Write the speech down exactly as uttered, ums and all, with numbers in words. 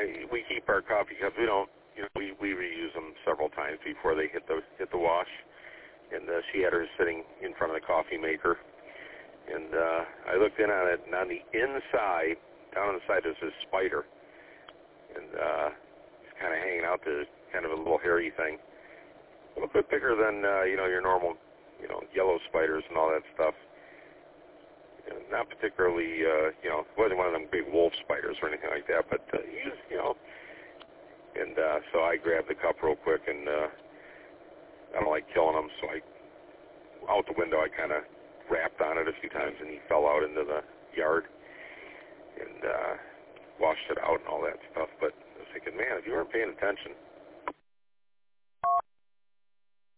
I, we keep our coffee cups. We don't, you know, we, we reuse them several times before they hit the hit the wash. And uh, she had her sitting in front of the coffee maker. And uh, I looked in on it, and on the inside, down on the side, there's this spider. And uh, it's kind of hanging out there, kind of a little hairy thing. A little bit bigger than, uh, you know, your normal, you know, yellow spiders and all that stuff. You know, not particularly, uh, you know, it wasn't one of them big wolf spiders or anything like that, but, uh, he was, you know, and uh, so I grabbed the cup real quick, and uh, I don't like killing them, so I, out the window, I kind of rapped on it a few times, and he fell out into the yard, and uh, washed it out and all that stuff. But I was thinking, man, if you weren't paying attention,